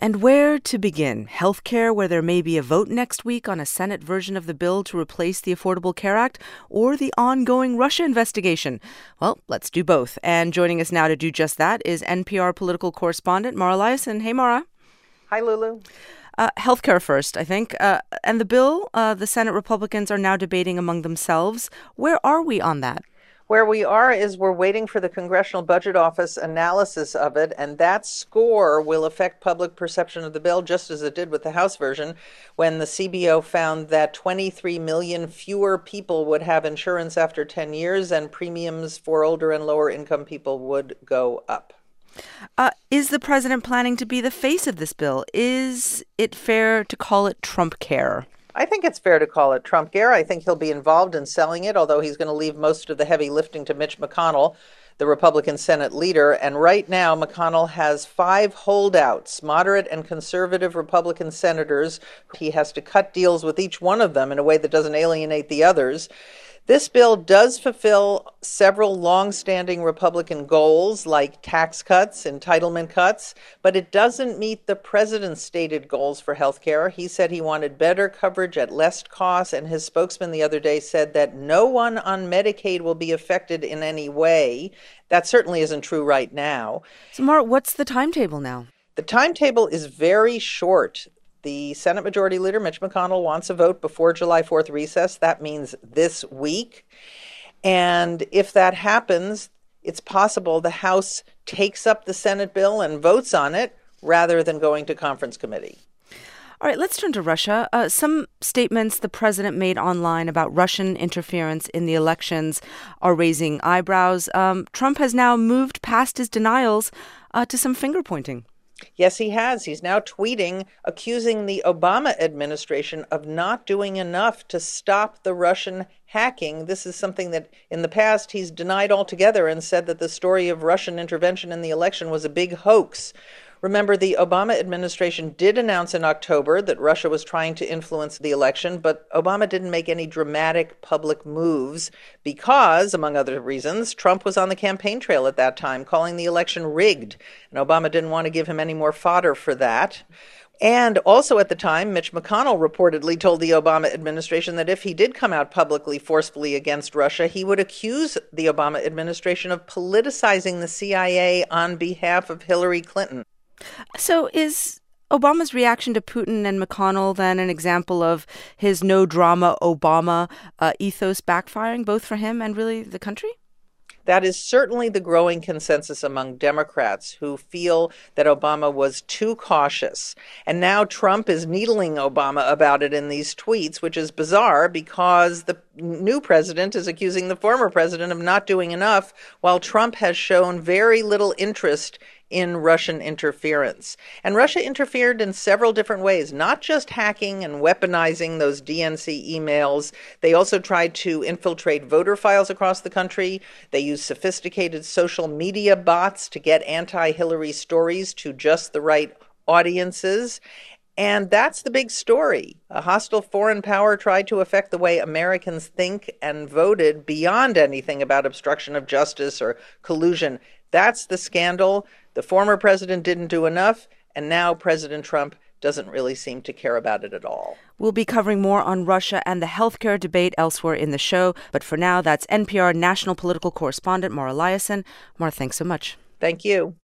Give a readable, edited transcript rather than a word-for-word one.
And where to begin? Healthcare, where there may be a vote next week on a Senate version of the bill to replace the Affordable Care Act, or the ongoing Russia investigation? Well, let's do both. And joining us now to do just that is NPR political correspondent Mara Liasson. Hey, Mara. Hi, Lulu. Healthcare first, I think. And the bill, the Senate Republicans are now debating among themselves. Where are we on that? Where we are is we're waiting for the Congressional Budget Office analysis of it, and that score will affect public perception of the bill, just as it did with the House version, when the CBO found that 23 million fewer people would have insurance after 10 years, and premiums for older and lower income people would go up. Is the president planning to be the face of this bill? Is it fair to call it Trump care? I think it's fair to call it Trump care. I think he'll be involved in selling it, although he's going to leave most of the heavy lifting to Mitch McConnell, the Republican Senate leader. And right now, McConnell has 5 holdouts, moderate and conservative Republican senators. He has to cut deals with each one of them in a way that doesn't alienate the others. This bill does fulfill several long-standing Republican goals, like tax cuts, entitlement cuts, but it doesn't meet the president's stated goals for health care. He said he wanted better coverage at less cost, and his spokesman the other day said that no one on Medicaid will be affected in any way. That certainly isn't true right now. So, Mara, what's the timetable now? The timetable is very short. The Senate Majority Leader, Mitch McConnell, wants a vote before July 4th recess. That means this week. And if that happens, it's possible the House takes up the Senate bill and votes on it rather than going to conference committee. All right, let's turn to Russia. Some statements the president made online about Russian interference in the elections are raising eyebrows. Trump has now moved past his denials to some finger-pointing. Yes, he has. He's now tweeting, accusing the Obama administration of not doing enough to stop the Russian hacking. This is something that in the past he's denied altogether and said that the story of Russian intervention in the election was a big hoax. Remember, the Obama administration did announce in October that Russia was trying to influence the election, but Obama didn't make any dramatic public moves because, among other reasons, Trump was on the campaign trail at that time, calling the election rigged, and Obama didn't want to give him any more fodder for that. And also at the time, Mitch McConnell reportedly told the Obama administration that if he did come out publicly forcefully against Russia, he would accuse the Obama administration of politicizing the CIA on behalf of Hillary Clinton. So is Obama's reaction to Putin and McConnell then an example of his no-drama Obama ethos backfiring, both for him and really the country? That is certainly the growing consensus among Democrats who feel that Obama was too cautious. And now Trump is needling Obama about it in these tweets, which is bizarre because the new president is accusing the former president of not doing enough, while Trump has shown very little interest in Russian interference. And Russia interfered in several different ways, not just hacking and weaponizing those DNC emails. They also tried to infiltrate voter files across the country. They used sophisticated social media bots to get anti-Hillary stories to just the right audiences. And that's the big story. A hostile foreign power tried to affect the way Americans think and voted beyond anything about obstruction of justice or collusion. That's the scandal. The former president didn't do enough, and now President Trump doesn't really seem to care about it at all. We'll be covering more on Russia and the healthcare debate elsewhere in the show. But for now, that's NPR national political correspondent Mara Liasson. Mara, thanks so much. Thank you.